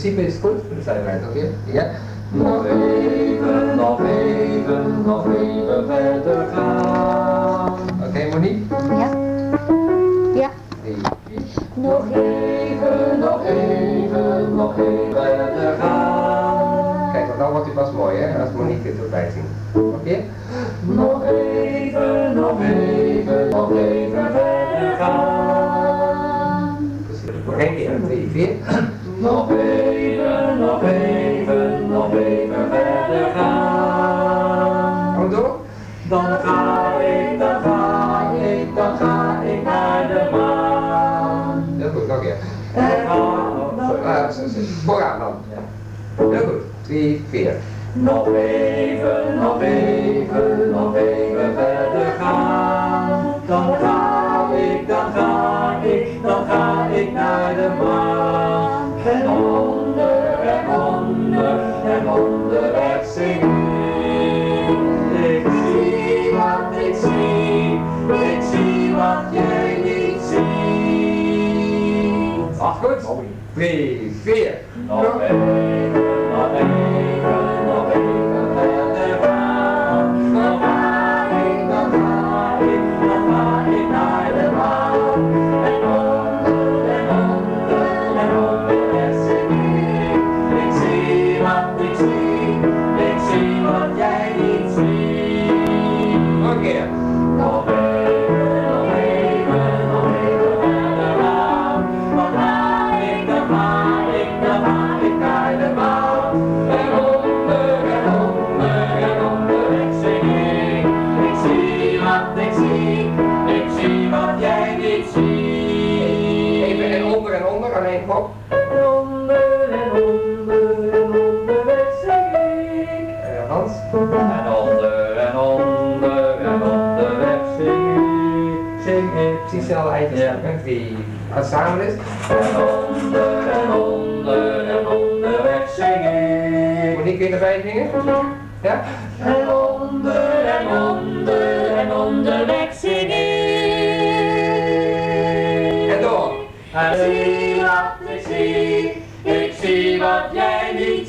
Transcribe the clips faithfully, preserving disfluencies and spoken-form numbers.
principe is het goed, dan zijn wij toch weer. Ja. Nog even, nog even, nog even verder gaan. Oké, okay, Monique? Ja. Ja. Nog even, nog even, nog even verder gaan. Kijk, want dan wordt het pas mooi, hè, als Monique het erbij zingt. Oké? Okay? Nog even, nog even, nog even verder gaan. Precies. Nog één keer, drie, vier. Nog even, nog even, nog even verder gaan. Kom door. Dan ga ik, dan ga ik, dan ga ik naar de maan. Heel goed, nog een keer. En ga, vooraan dan. Heel goed, drie, vier. Nog even, nog even, nog even verder gaan. Dan ga ik, dan ga ik, dan ga ik naar de maan. En onder, en onder, en onderweg zing ik. Ik zie wat ik zie, ik zie wat jij niet ziet. Ach goed, drie, vier. Nog even, nog even, nog even verder gaan. Dan ga ik, dan ga ik, dan ga ik naar de maan. En onder, en onder, en onderweg zing ik. Ik zie wat ik zie, ik zie wat jij niet ziet. Nog een keer. Nog even, nog even, nog even verder gaan. Dan ga ik, dan ga ik, dan ga ik naar de maan. En onder, en onder, en onderweg zing ik. Ik zie wat ik zie, ik zie wat jij niet ziet. Even en onder en onder, alleen kop. En onder, en onder, en onderweg zing ik. En Hans. En onder, en onder, en onderweg zing ik. Zing ik. Precies snel eindjes. Ja. Drie. Als het samen is. En onder, en onder, en onderweg zing ik. Moet ik weer erbij zingen? Ja? En onder, en onder, en onderweg zing ik. En door. Ik zie wat ik zie, ik zie wat jij niet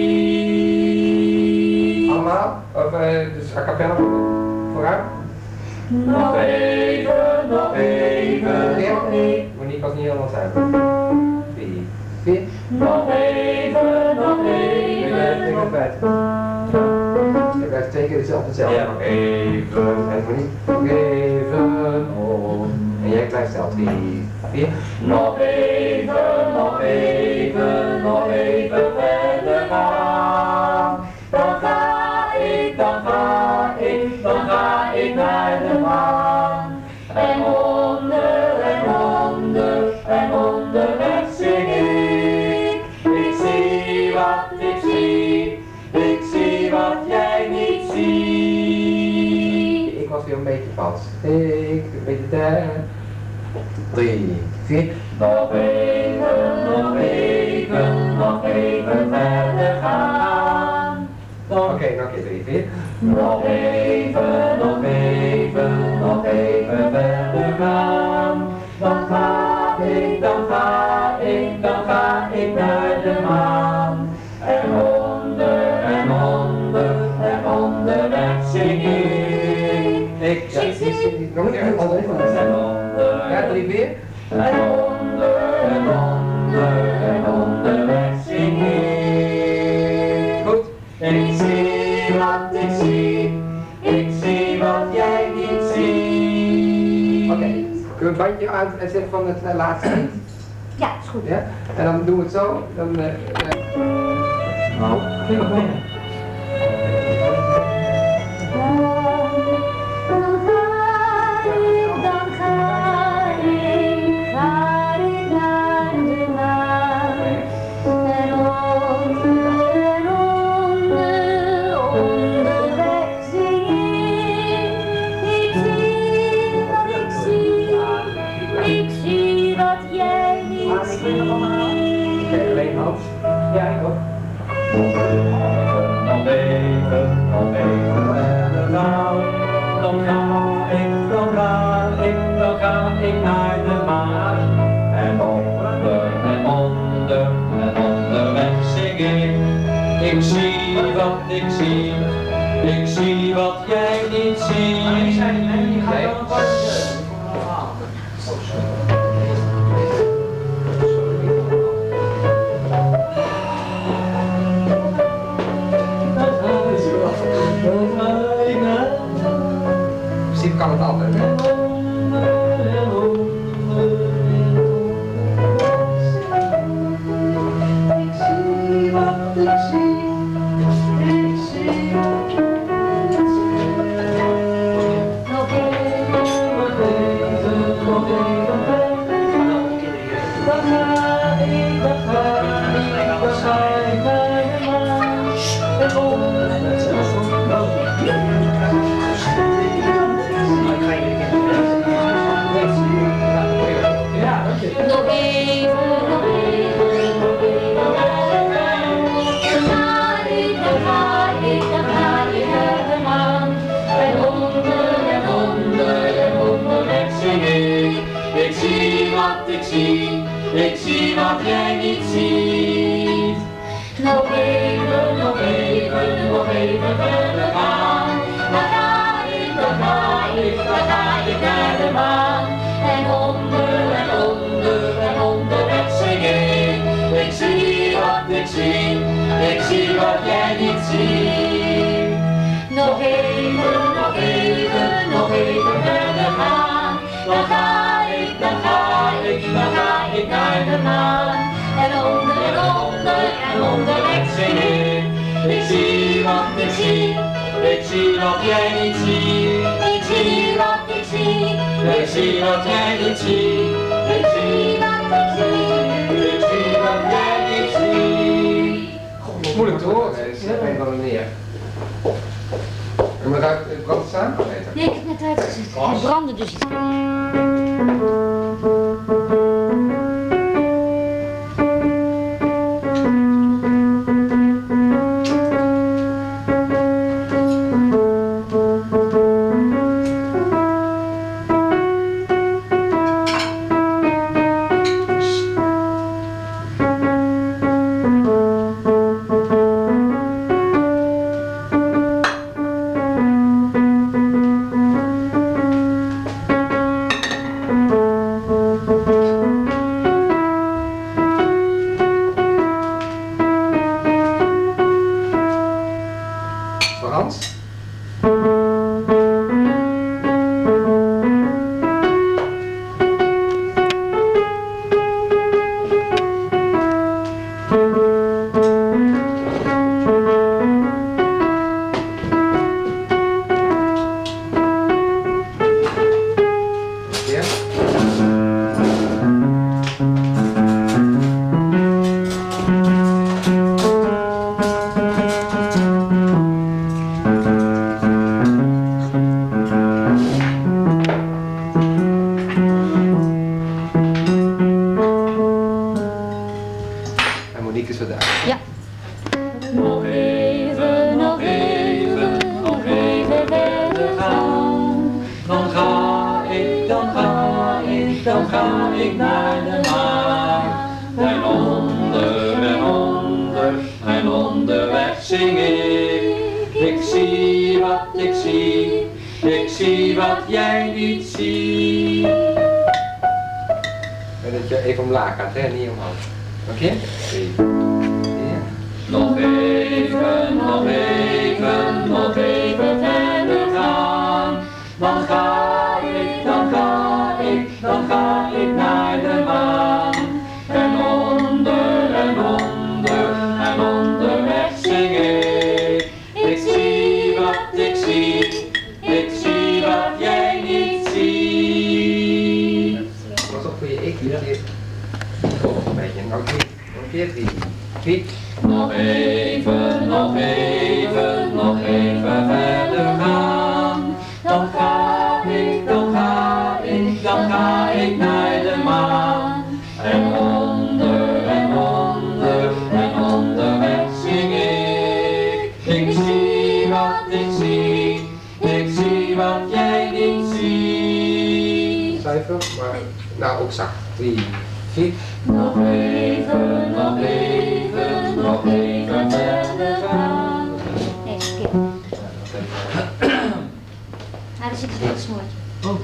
ziet. Allemaal? Of uh, dus a cappella vooruit? Nog even, nog even, nog even. Monique was niet helemaal zuiver. Drie, vier. Nog even, nog even. Nog vijf. Je blijft twee keer hetzelfde hetzelfde. Ja, nog even. En Monique, nog even. Oh. En jij blijft zelf. Drie, vier. Nog even, nog even, nog even verder gaan. Dan ga ik, dan ga ik, dan ga ik naar de maan. En onder, en onder, en onderweg zing ik. Ik zie wat ik zie, ik zie wat jij niet ziet. Ik was weer een beetje vals. Ik, een beetje daar. Drie, vier. Nog even, nog even, nog even verder gaan. Oké, okay, nog een keer drie, vier. Nog even, nog even, nog even verder gaan. Dan ga ik, dan ga ik, dan ga ik naar de maan. En onder, en onder, en onderweg zing ik. Ik zie, nog een keer, en onder, ja, drie, vier. En onder, en onder, en onderweg zing ik. Goed. Ik zie wat ik zie, ik zie wat jij niet ziet. Oké, okay. Kun je een bandje uitzetten van het uh, laatste lied? Ja, is goed. Ja? En dan doen we het zo, dan... Uh, uh... Nou, ging nog binnen. Ja, ik ook. Nog even, nog even verder gaan. Dan ga ik, dan ga ik, dan ga ik naar de maan. En onder, en onder, en onderweg. Ik zie wat ik zie, ik zie wat jij niet ziet. Maar ik zei niet, nee, je gaat wel een pasje. Misschien kan het altijd, hè? Ik zie wat jij niet ziet. Nog even, nog even, nog even verder gaan. Dan ga ik, dan ga ik, dan ga ik naar de maan. En onder, en onder, en onderweg zing ik. Ik zie wat ik zie, ik zie wat jij niet ziet. Nog even, nog even, nog even verder gaan. Dan ga ik, dan ga ik, dan ga ik naar de maan. En onder, en onder, en onderweg zing ik. Ik zie wat ik zie, ik zie wat jij niet ziet. Ik zie wat ik zie, ik zie wat jij niet ziet. Ik zie wat ik zie, ik zie wat jij niet ziet. Moeilijk te horen, hè? Is op een of andere manier. En maar ruikt, brandt het samen? Nee, ik heb het net uitgezet. Het brandde dus iets. Frans? Ja? En Monique is weer daar. Ja. Nog even, nog even, nog even verder gaan. Dan ga ik, dan ga ik, dan ga ik naar de maan. En onder, en onder, en onderweg zing ik. Ik zie wat ik zie, ik zie wat jij niet ziet. En dat je even omlaag gaat, hè? Niet omhoog. Oké? Okay? Ja. Nog even, nog even, nog even verder gaan. Dan ga ik, dan ga ik, dan ga ik naar de maan. En onder, en onder, en onderweg zing ik. Ik zie wat ik zie, ik zie wat jij niet ziet. Pas op voor je ik. Ja. Een beetje. Nou, drie. Nog een keer drie. Drie. Nog even, nog even, nog even verder gaan. Dan ga ik, dan ga ik, dan ga ik naar de maan. En onder, en onder, en onderweg zing ik. Ik zie wat ik zie, ik zie wat jij niet ziet. Zuiver, maar nou ook zacht. Drie, vier. Nog even, nog even, nog even verder zit het snoertje. Oh.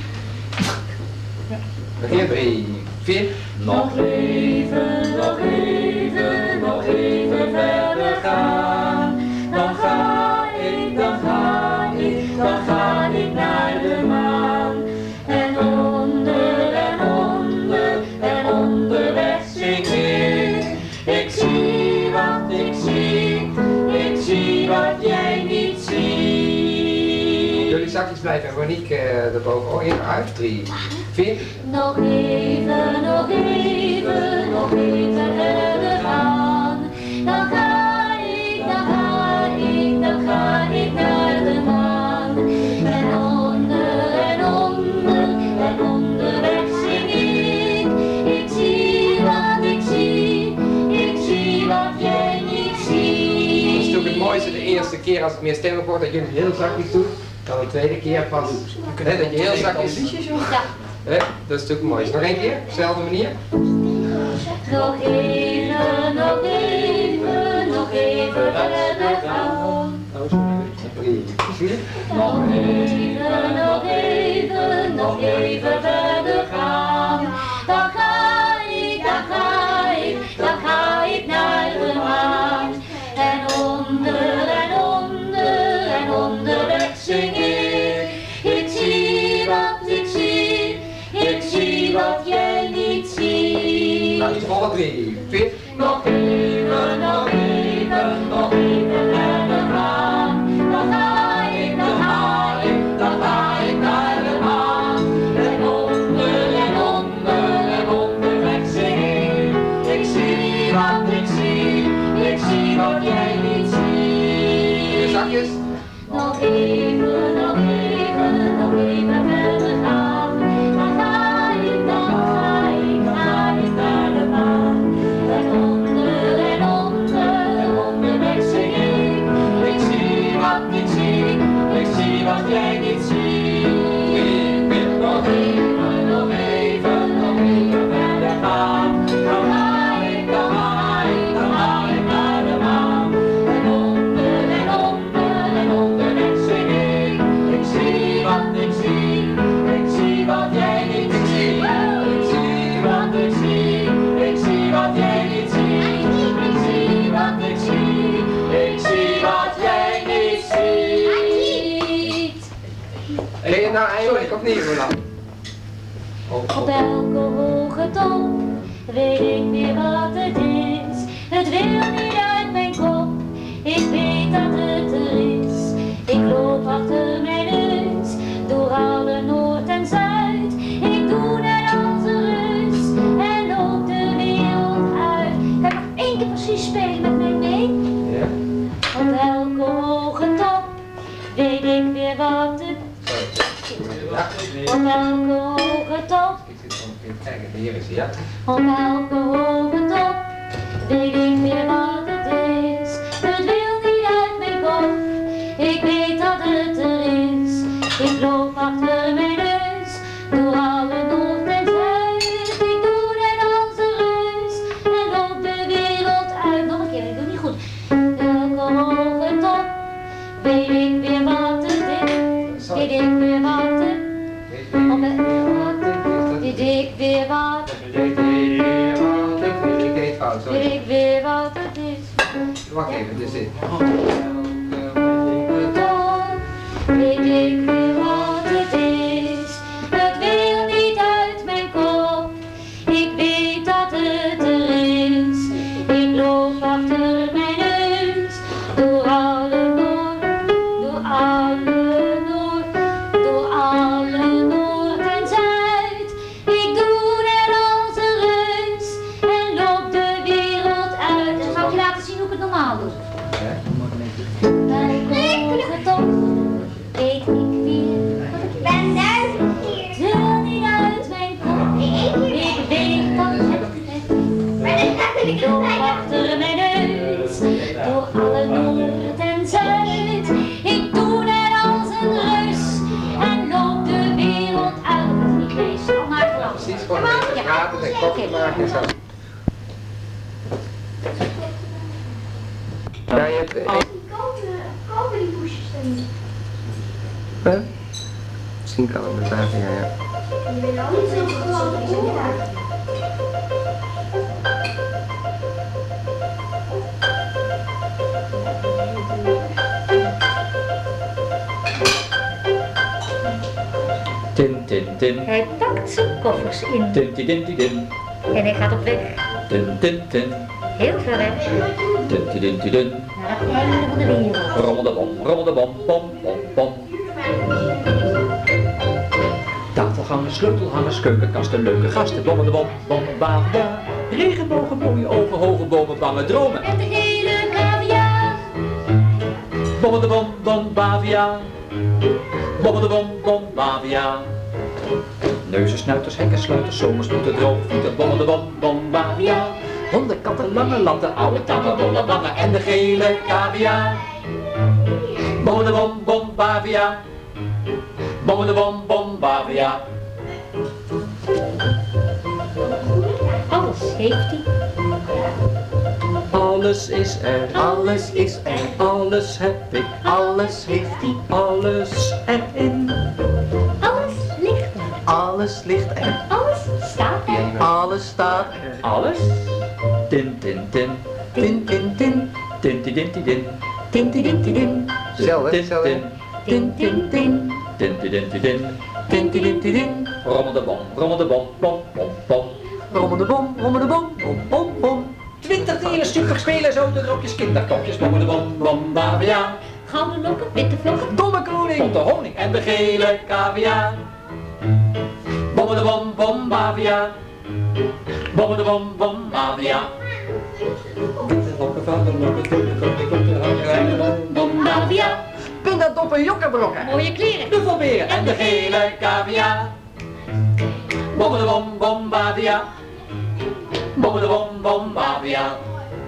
Nog een, drie, vier. Nog even, nog even, nog even verder gaan. Dan ga ik, dan ga ik, dan ga ik naar de maan. En onder, en onder, en onderweg zing ik. Ik zie wat ik zie, ik zie wat jij niet ziet. Jullie zakjes blijven en Monique uh, erboven. Oh, even uit. Drie, vier. Nog even, nog even, nog even verder gaan. Dan ga ik, dan ga ik, dan ga ik naar de maan. En onder, en onder, en onderweg zing ik. Ik zie wat ik zie, ik zie wat jij niet ziet. Dat is natuurlijk het mooiste de eerste keer als het meer stemmig wordt dat jullie het heel zachtjes doen. Dan de tweede keer pas hè, dat je heel zachtjes. Ja. Hè, dat is natuurlijk het mooiste. Nog één keer, op dezelfde manier. Nog even, nog even, nog even verder gaan. Drie, vier. Nog even, nog even, nog even verder gaan. Dan ga ik, dan ga ik, dan ga ik naar de maan. En onder, en onder, en onderweg zing ik. Ik zie wat ik zie, ik zie wat jij niet ziet. Nou, iets voller. Drie, vier. Nog even, nog even, nog even verder gaan. Dan ga ik, dan ga ik, dan ga ik naar de maan. En onder, en onder, en onderweg zing ik. Ik zie wat ik zie, ik zie wat jij niet Vier ziet. zakjes. Nog even, nog even, nog even verder gaan. Dan ga ik, dan ga ik, ga ik naar de maan. En onder, en onder, en onderweg zing ik. Ik zie wat ik zie, ik zie wat jij niet ziet. Nog even, nog even, nog even verder gaan. Dan ga ik, dan ga ik, dan ga ik naar de maan. En onder, en onder, en onderweg zing ik. Ik zie wat ik zie, ik zie wat jij niet ziet. Ik zie wat ik zie, ik zie wat jij niet ziet. Ik zie wat ik zie, ik zie wat jij niet ziet. Ken je het nou eindelijk of niet, Roland? Oh, Op elke hoge top weet ik weer wat het is. Het wil niet uit mijn kop, ik weet dat het er is. Ik loop achter mijn neus, door alle Noord en Zuid. Ik doe net als een reus en loop de wereld uit. Kan ik nog één keer precies spelen met mij mee? ja. Op elke hoge top weet ik weer wat het is. Ja. Op elke hoge top. Ik zit gewoon even kijken. Hier is hij, ja. Op elke hoge top weet ik weer wat het is. Het wil niet uit mijn kop, ik weet dat het er is. Ik loop achter mijn neus, door alle Noord en Zuid. Ik doe net als een reus en loop de wereld uit. Nog een keer, ik doe niet goed. Elke hoge top weet ik weer wat het is. Weet ik weer wat het is. Op het weet ik weer wat. Ik deed fout, Weet sorry. ik weer wat het is. Wacht even, dit is dit. Top, weet ik weer wat het is. Het wil niet uit mijn kop. Ik weet dat het er is. Ik loop achter mijn neus. Door alle Noord, door alle Noord, door alle Noord en Zuid. Ik doe net als een reus en loop de wereld uit. En zal ik je laten zien hoe ik het normaal doe. Welke hoge top weet ik weer wat ik ben duizend keer. Het wil niet uit mijn kop. Ik weet dat het is. Ik loop achter mijn neus door alle Noord en Zuid. Ik doe net als een reus en loop de wereld uit. Dat is niet lees, al naar het land. Precies, gewoon een beetje praten en kopje maken en zo. Ja, je hebt... eh, Kopen die poesjes dan niet? Huh? Misschien kan het met Bavia, ja. Je bent al niet zo'n grote koren. Tin, tin, tin. Hij pakt zijn koffers in Tin, tin, tin, tin, tin. en hij gaat op weg. Tin, tin, tin. Heel ver weg Tin, tin, tin, tin, tin. naar het einde van de wereld. Rommel de bom, rommel de bom, bom, bom, bom. Tafelgangers, sleutelhangers, keukenkasten, leuke gasten, bommen de bom, bom, bavia. Regenbogen, mooie ogen, hoge bomen, bange dromen. En de gele kaviaar. Bommen de bom, bom, bavia. Bommen de bom, bom, bavia. Neuzen, snuiters, hekken, sluiters, zomers moeten droog voeten, bommen de bom, bom, bavia. Honden, katten, lange latten, oude takken, bolle wangen en de gele kaviaar. Bommen de bom, bom, bavia. Bommen de bom, bom, bavia. Alles heeft hij. Alles is er, Alles is er, alles heb ik, alles heeft hij, alles erin. Alles ligt er. alles ligt er, Alles staat er. alles staat er. Alles? Tin, tin, tin. Tin, tin, tin, Tin, tin, tin, tin, tin. tin, tin, tin, tin, tin. Hetzelfde, Tin, hetzelfde. tin. Tin, tin, tin, Tin, tin, tin, tin, tin. tin, tin, tin, tin, tin. Rommel de bom, rommel de bom, bom, bom, bom. Rommel de bom, rommel de bom, bom, bom, bom. Twintig dieren, super spelen, zo de dropjes, kinderkopjes, bommen de bom, bom, bavia. Gouden lokken, witte vlokken. Domme koning. Komt de honing en de gele kaviaar. Bommen de bom, bom, bavia. Bommen de bom, bom, bavia. Witte lokken, vader lokken, witte lokken, witte lokken, bom, bom, bavia. Pindadoppen, jokkerbrokken. Mooie kleren. Knuffelberen en de gele kaviaar. Bommen de bom, bom, bavia. Bommen de bom, bom, bavia.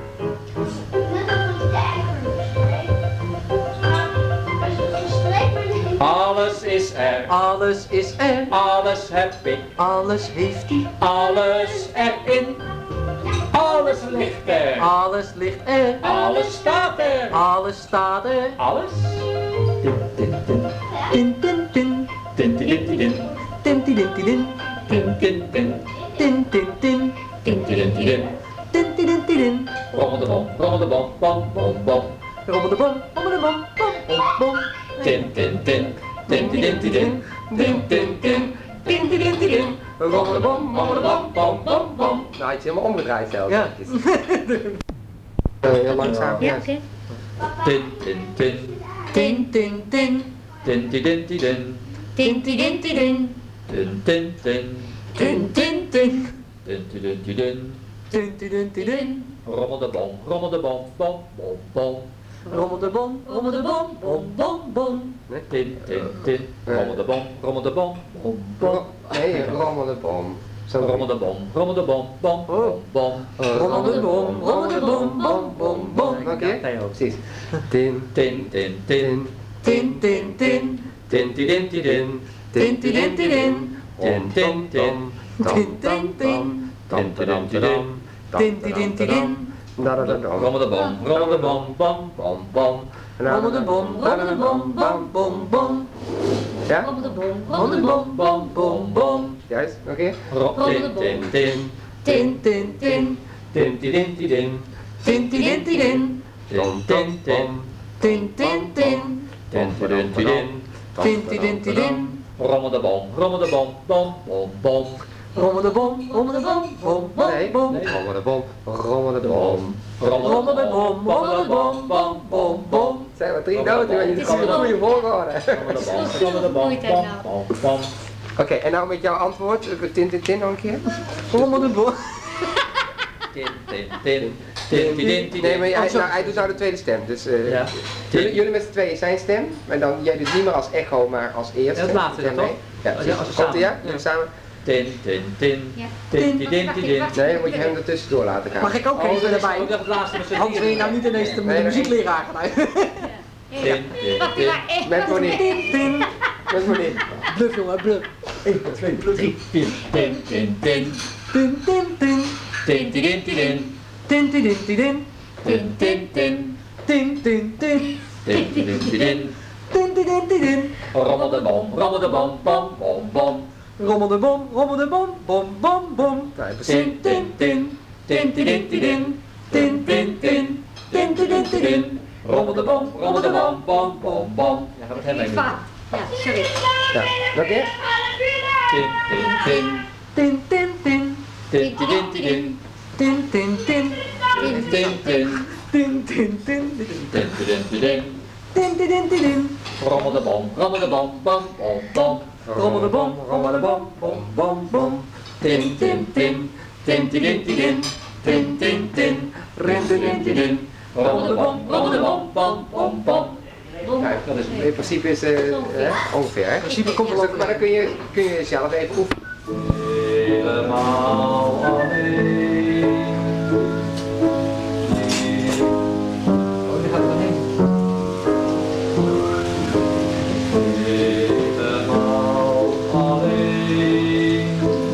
Alles is er, Alles is er, alles heb ik, alles heeft hij, alles erin. Alles ligt er, alles ligt er, alles staat er. alles staat er. Alles? Tin, tin, tin. Tin, tin, tin, Tin, tin, tin, tin. tin, tin, tin, tin, Tin, tin, tin. tin, tin, Tin, tin, tin. tin, tin, tin, tin. Rommel de bom, rommel de bom, bom, bom, bom. Rommel de bom, rommel de bom, bom, bom, bom. Tin, tin, tin. Tin, tin, tin, tin. Tin, tin, tin. Tin, tin, tin, tin. Rommel de bom, rommel de bom, bom, bom, bom. Nou, het is helemaal omgedraaid zelfs. Ja. Eh, Heel langzaam. Ja, oké. Tin, tin, tin. Tin, tin, tin. Tin, tin, tin, tin. Tin, tin, tin, tin. Tin, tin, tin. Tin, tin, tin. Tin, tin, tin, tin. Tin, tin, tin, tin. Rommel de bom, rommel de bom, bom, bom, bom. Rommel de bom, rommel de bom, bom, bom, bom. Tin, tin, tin. Rommel de bom, rommel de bom, bom, bom. Nee, rommel de bom. Zo Rommel de bom, rommel de bom, bom, bom, bom. Rommel de bom, rommel de bom, bom, bom, bom. Oké, precies. Tin, Tin, tin, tin. tin, tin, tin. Tin, tin, tin, tin. Tin, tin, tin, tin. Tin, tin, tin. Tin, tin, tin. Tin, tin, tin. Tin, tin, tin. Rommel de bom, rommel de bom, bom, bom, bom. Rommel de bom, rommel de bom, bom, bom, bom. Ja? Rommel de bom, Rommel de bom, bom, bom, bom. Juist, oké. Tin, tin, tin. Tin, tin, tin. Tin, tin, tin. Tin, tin, tin. Tin, tin, tin. Tin, tin, tin. Tin, tin, tin. Tin, tin, tin. Rommel de bom, rommel de bom, bom, bom, bom. Rommel de bom, rommel de bom, bom, bom, bom. Rommel de bom, rommel de bom. Rommel de bom, rommel de bom, bom, bom, bom. Zijn we drie noten, maar je Het is kan een gewoon- goede volgorde. Rommel de bom, rommel de bom, bom, bom, bom. Oké, en nou met jouw antwoord, eh, tin tin tin nog een keer. Rommel de bom. Tin, tin, tin. Tin, tin, tin. Nee, maar hij, nou, hij doet nou de tweede stem, dus eh, Ja. jullie, jullie met z'n tweeën zijn stem, maar dan jij dus niet meer als echo, maar als eerste. Ja, het laatste Stem dan, mee. Ja, Ja, precies. als we Komt ie, ja? samen. Jullie samen? Tin, tin, tin. Ja. Tin, tin, tin, tin. Nee, dan moet je hem er tussendoor laten gaan. Mag ik ook even erbij? Oh, dat het laatste met z'n Hans, wil je nou niet ineens de Nee, nee. muziekleraar gaan uit? Tin, tin, Wacht, tin. maar echt. Met Monique, Tin, tin. met Monique. Bluff, jongen, bluff. één, twee, drie. Tin, tin, tin, tin. Tin, tin, tin. Tin, tin, tin. Tin, tin, tin, tin. Tin, tin, tin. Tin, tin, tin. Tin, tin, tin. Tin, Rommel de bom, rommel de bom, bom, bom, bom. Rommel de bom, rommel de bom, bom, bom, bom. Nou, precies. Tin, tin, tin, tin, tin, tin, tin, tin, tin, tin, tin, tin, tin, tin. Rommel de bom, rommel de bom, bom, bom, bom. Ja, dat hebben wij Fa. Ja, sorry. Ja, nog een keer? Tin, tin, tin, Tin, tin, tin. tin, tin, tin, tin, tin, Tin, tin, tin. tin, tin. Tin, tin, tin. Tin, tin, tin, tin. Tin, tin, tin, tin. Rommel de bom, rommel de bom, bom, bom, bom. Rommel de bom, rommel de bom, bom, bom, bom. Tin, tin, tin, tin, tin, tin, tin, tin, tin, tin, rin, tin, tin, tin. Rommel de bom, rommel de bom, bom, bom, bom. Ja, dat is, in principe is het uh, ongeveer. Hè? In principe komt het Dus wel dat- Maar dan kun je, kun je zelf even oefenen. Helemaal alleen. Oh, die gaat er dan heen. Helemaal alleen.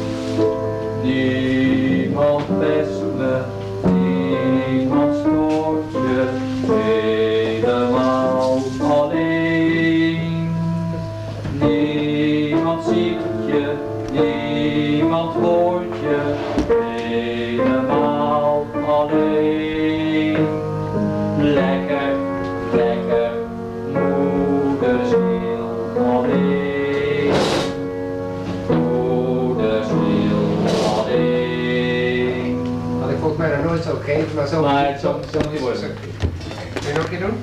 Niemand pest me, niemand stoort je. Helemaal alleen. Niemand ziet je, niemand hoort je. Helemaal alleen. Lekker, lekker, moederziel alleen. Moederziel alleen. Had ik volgens mij nog nooit zo gegeven, maar zo. Maar het zal zo niet worden. Kun je nog een keer doen?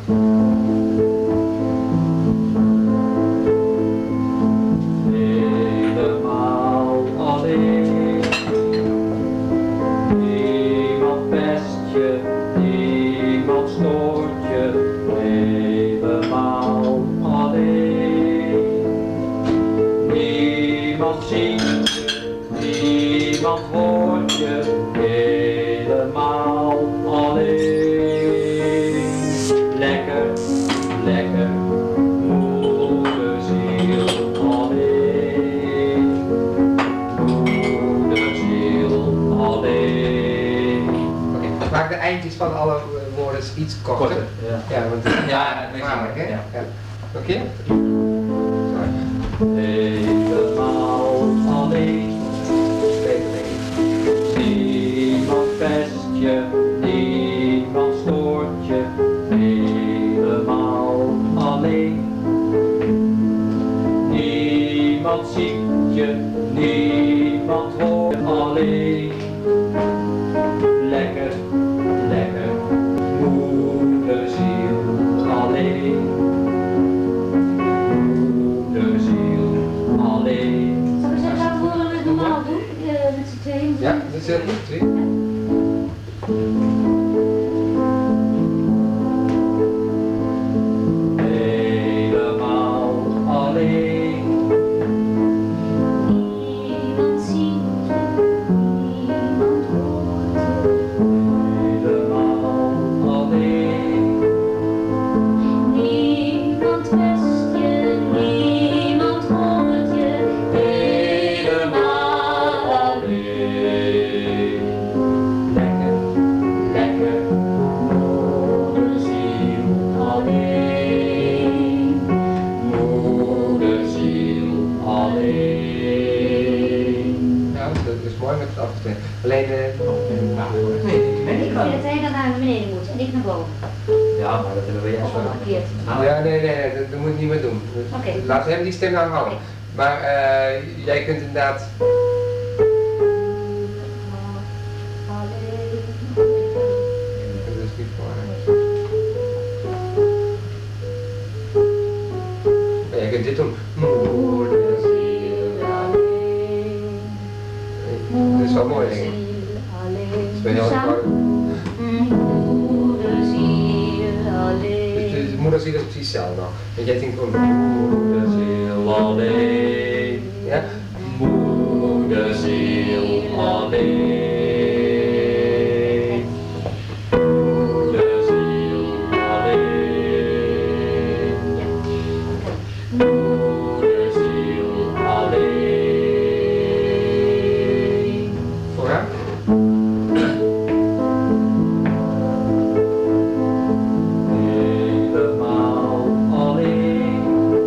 Helemaal alleen. Niemand pest je, niemand stoort je. Helemaal alleen. Niemand ziet je, niemand hoort je. Helemaal alleen. Lekker, lekker, moederziel alleen. Moederziel alleen. Oké, maak de eindjes van alle eh, woorden iets korter. Korter, ja. Ja, want het is Ja, het is gevaarlijk, hè? ja. Ja. Nog een keer? Helemaal alleen. Beter, denk ik. Niemand pest je, niemand stoort je. Helemaal alleen. Niemand ziet je, niemand hoort je alleen. Lekker, lekker, moederziel alleen. Moederziel alleen. Zal ik zeggen, laten we het normaal doen, eh, met z'n tweeën? Ja, dat is heel goed. Zie. Helemaal alleen. Niemand ziet je, niemand hoort je. Helemaal alleen. Niemand pest je, niemand hoort je. Helemaal alleen. Lekker, lekker, moederziel alleen. Moederziel alleen. Ja, dat is mooi met het afgestemd. Alleen, eh, Nee, nee, Ik vind dat hij dan naar beneden moet en ik naar boven. Ja, maar dat hebben we juist Of omgekeerd. ja, nee, nee, nee, dat, dat moet je niet meer doen. Oké. Laten we hem die stem nou houden. Maar eh, jij kunt inderdaad. Dat is niet voor. Maar jij kunt dit doen. Dat is wel mooi, denk ik. Dat is wel heel erg mooi. Dus moederziel is precies hetzelfde. Want jij denkt gewoon Moederziel alleen. ja? Moederziel alleen. Moederziel alleen. Moederziel alleen. Vooraan? Helemaal alleen.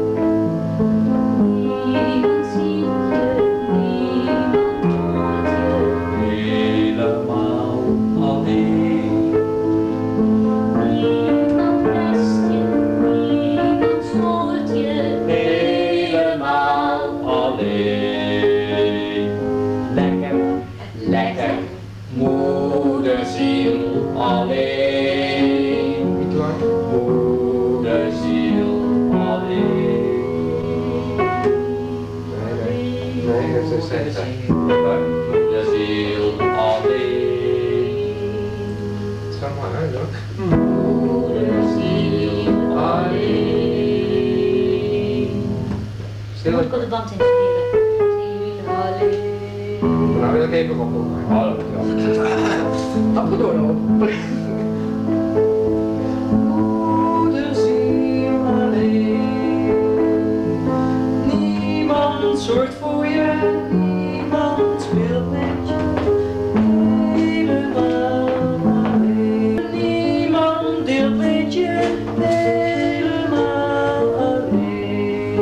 center. Moederziel alleen. Zo mooi uit hoor. Moederziel alleen. Je moet Stil. ik op de band inspelen. Alleen. Nou wil ik even ophouden. Afgedoord hoor. Moederziel alleen. Niemand zorgt voor je, niemand speelt met je. Helemaal alleen. Niemand deelt met je, helemaal alleen.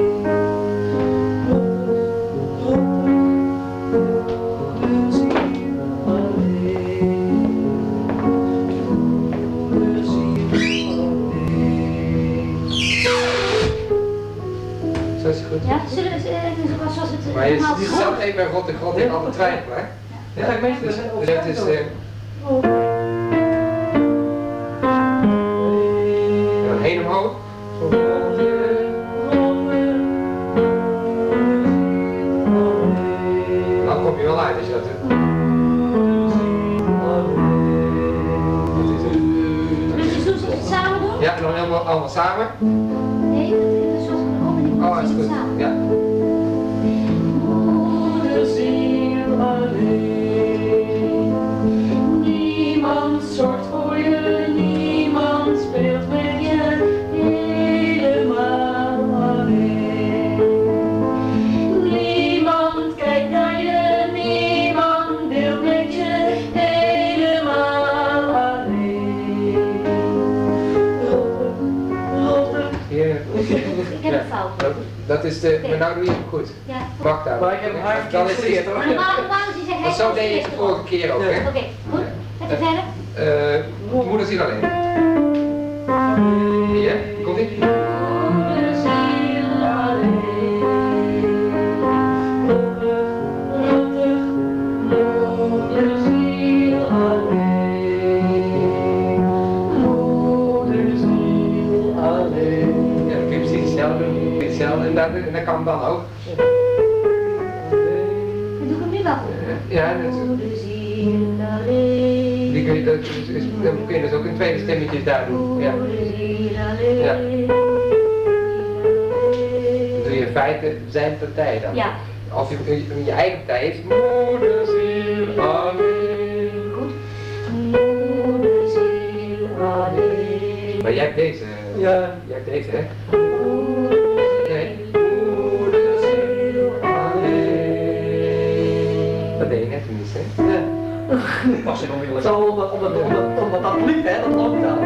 Moederziel alleen. Zo is het goed. Ja, zullen we eens even zoals zoals het Maar je normaal je zat even bij God en God in alle twijfel hè. Ja, ga ik meestal Dus, op dus het is... eh, dan heen omhoog. Dan kom je wel uit als je dat doet. Dat is het. Dus je doet het samen doen? Ja, en dan helemaal allemaal samen. Nee, dat is zoals we erop en die Oh, moeten dat is zingen goed. samen. Ja. Moederziel alleen. Niemand zorgt voor je, niemand speelt met je, helemaal alleen. Niemand kijkt naar je, niemand deelt met je, helemaal alleen. Rotte, rotte. Hier. Ik heb een fout. Dat, dat is de... Maar nou doe je het goed. Ja. Wacht daar. Maar ik heb haar Dan is geleerd het... hoor. Normaal, normaal is hij zegt Want zo deed je het de vorige keer ook, hè? Oké, goed. Even verder. Eh, moeder ziet alleen. Hier, komt ie? Moederziel alleen. Rotte, moederziel alleen. Moederziel alleen. Ja, dan kun je precies hetzelfde doen. Hetzelfde en dat, en dat kan dan ook. Dan doe ik hem nu wel. Eh, Ja, dat, Moederziel alleen. die kun je, dat, is, is- dan kun je dus ook een tweede stemmetje daar doen. Ja. Moederziel alleen. Ja. Dan doe je in feite zijn partij dan. Ja. Of je, je, je eigen partij is moederziel alleen. Goed. Moederziel alleen. Maar jij hebt deze. Ja. Jij hebt deze, hè? Nee. Moederziel alleen. Dat deed je net niet, hè? Ja. Pas ik onmiddellijk. Zo omdat, omdat, omdat, omdat dat lied hè, dat loopt dan.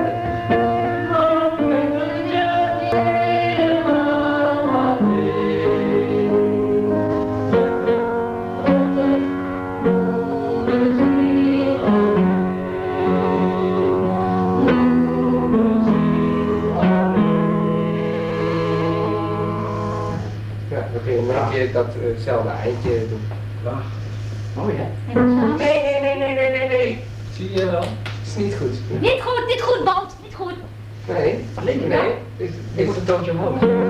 Ja, dan kun je nog een keer datzelfde eindje doen. Mooi hè? En dan samen. Nee, nee, nee, nee, nee, nee, nee. Zie je wel? Het is niet goed. Niet goed, niet goed, Band. Niet goed. Nee. Alleen Nee. nou? Is, Ik is, moet een toontje omhoog.